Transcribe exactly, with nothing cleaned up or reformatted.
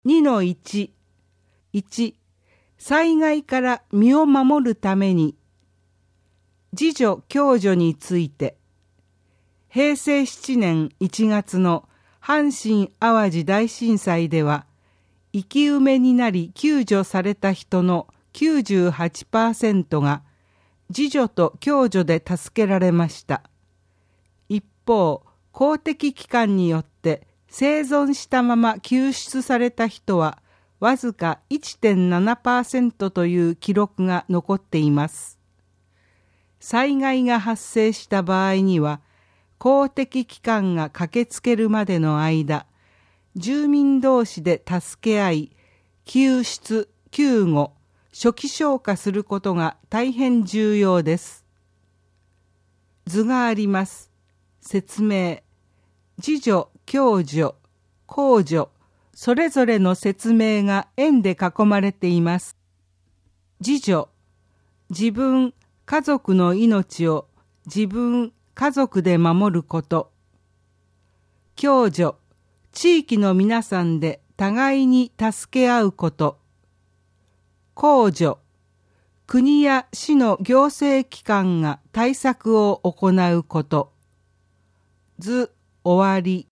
にのいち、いち、災害から身を守るために、自助共助について、へいせいしちねんいちがつの阪神・淡路大震災では、生き埋めになり救助された人の きゅうじゅうはちパーセント が自助と共助で助けられました。一方、公的機関によって生存したまま救出された人はわずか いってんななパーセント という記録が残っています。災害が発生した場合には、公的機関が駆けつけるまでの間、住民同士で助け合い、救出、救護、初期消火することが大変重要です。図があります。説明。自助、共助、公助、それぞれの説明が円で囲まれています。自助、自分、家族の命を自分、家族で守ること。共助、地域の皆さんで互いに助け合うこと。公助、国や市の行政機関が対策を行うこと。図、終わり。